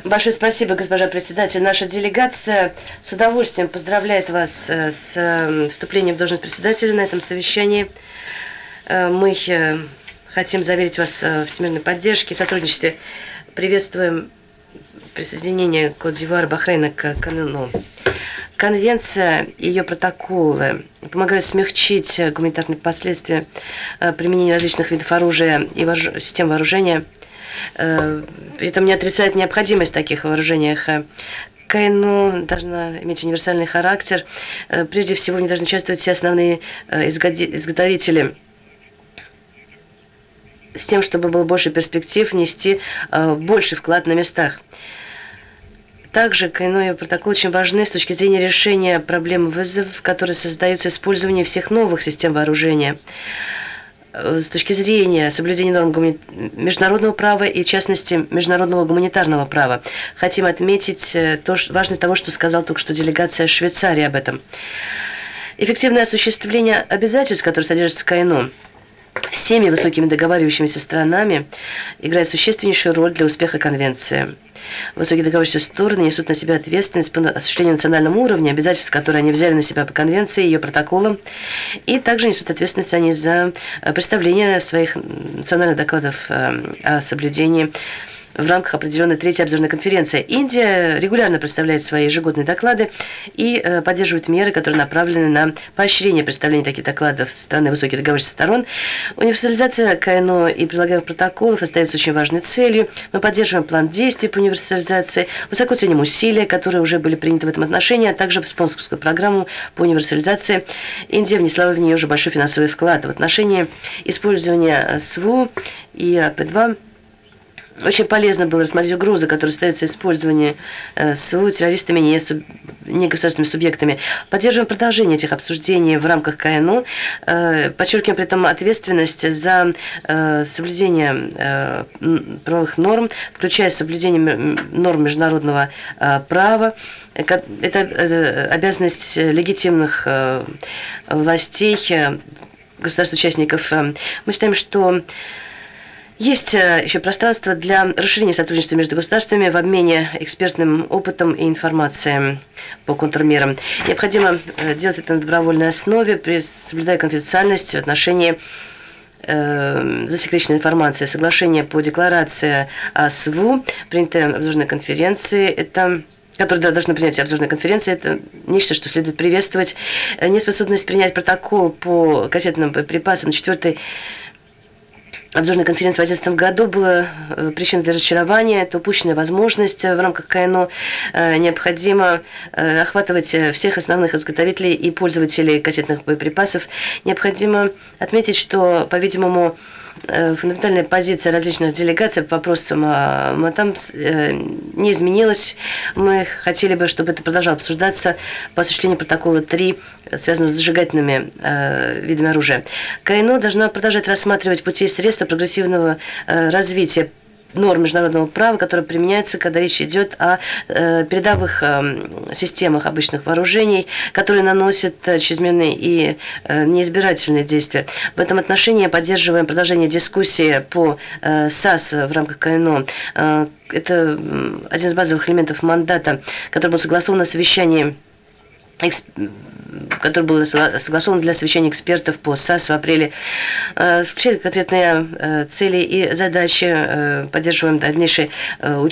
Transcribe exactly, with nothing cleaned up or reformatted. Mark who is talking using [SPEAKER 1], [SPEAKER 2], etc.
[SPEAKER 1] Большое спасибо, госпожа председатель. Наша делегация с удовольствием поздравляет вас с вступлением в должность председателя на этом совещании. Мы хотим заверить вас в всемирной поддержке и сотрудничестве. Приветствуем присоединение Кот-д'Ивуара, Бахрейна к КННУ. Конвенция и ее протоколы помогают смягчить гуманитарные последствия применения различных видов оружия и вооруж... систем вооружения. При этом не отрицает необходимость таких вооружениях. КНУ должна иметь универсальный характер. Прежде всего, в ней должны участвовать все основные изготовители, с тем, чтобы было больше перспектив внести больший вклад на местах. Также КНУ и протокол очень важны с точки зрения решения проблем вызовов, которые создаются использованием всех новых систем вооружения. С точки зрения соблюдения норм гумани... международного права и, в частности, международного гуманитарного права. Хотим отметить то, что... важность того, что сказал только что делегация Швейцарии об этом. Эффективное осуществление обязательств, которые содержатся в КНУ, всеми высокими договаривающимися странами играет существеннейшую роль для успеха конвенции. Высокие договаривающиеся стороны несут на себя ответственность по осуществлению на национальном уровне обязательств, которые они взяли на себя по конвенции и ее протоколам, и также несут ответственность они за представление своих национальных докладов о соблюдении в рамках определенной третьей обзорной конференции. Индия регулярно представляет свои ежегодные доклады и э, поддерживает меры, которые направлены на поощрение представления таких докладов со стороны высоких договорившихся сторон. Универсализация КНУ и прилагаемых протоколов остается очень важной целью. Мы поддерживаем план действий по универсализации, высоко ценим усилия, которые уже были приняты в этом отношении, а также спонсорскую программу по универсализации. Индия внесла в нее уже большой финансовый вклад в отношении использования СВУ и АП-два. Очень полезно было рассмотреть угрозы, которые остаются использование э, СВУ террористами и суб... негосударственными субъектами. Поддерживаем продолжение этих обсуждений в рамках КНУ. Э, подчеркиваем при этом ответственность за э, соблюдение э, правовых норм, включая соблюдение норм международного э, права. Это э, обязанность легитимных э, властей, э, государств-участников. Мы считаем, что есть еще пространство для расширения сотрудничества между государствами в обмене экспертным опытом и информацией по контрмерам. Необходимо делать это на добровольной основе, соблюдая конфиденциальность в отношении э, засекреченной информации. Соглашение по декларации о СВУ, принятое в обзорной конференции, это... которые должны принять обзорная конференция, это нечто, что следует приветствовать. Неспособность принять протокол по кассетным боеприпасам на четвертой обзорной конференции в две тысячи одиннадцатом году была причиной для разочарования. Это упущенная возможность в рамках КНУ. Необходимо охватывать всех основных изготовителей и пользователей кассетных боеприпасов. Необходимо отметить, что, по-видимому, фундаментальная позиция различных делегаций по вопросам МАТАМ не изменилась. Мы хотели бы, чтобы это продолжало обсуждаться по осуществлению протокола три, связанного с зажигательными э, видами оружия. КНУ должна продолжать рассматривать пути и средства прогрессивного э, развития норм международного права, которые применяются, когда речь идет о э, передовых э, системах обычных вооружений, которые наносят э, чрезмерные и э, неизбирательные действия. В этом отношении поддерживаем продолжение дискуссии по э, САС в рамках КНУ. Э, это один из базовых элементов мандата, который был согласован на совещании, который был согласован для совещания экспертов по САС в апреле. Включает конкретные цели и задачи, поддерживаем дальнейшее участие